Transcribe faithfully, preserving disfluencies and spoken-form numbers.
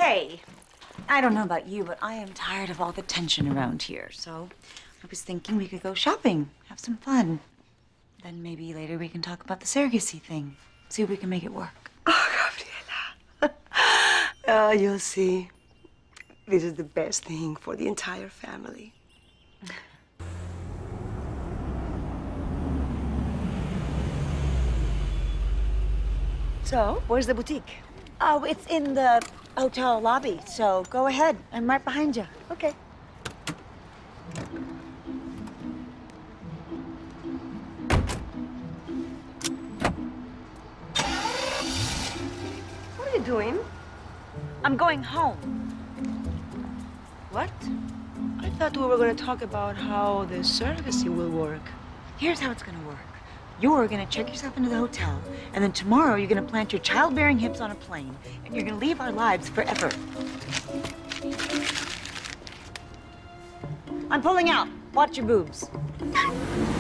Hey, I don't know about you, but I am tired of all the tension around here. So I was thinking we could go shopping, have some fun. Then maybe later we can talk about the surrogacy thing. See if we can make it work. Oh, Gabriela. Oh, you'll see. This is the best thing for the entire family. So, where's the boutique? Oh, it's in the hotel lobby, so go ahead. I'm right behind you. Okay. What are you doing? I'm going home. What? I thought we were going to talk about how the surrogacy will work. Here's how it's gonna work. You're gonna check yourself into the hotel, and then tomorrow you're gonna plant your childbearing hips on a plane, and you're gonna leave our lives forever. I'm pulling out. Watch your boobs.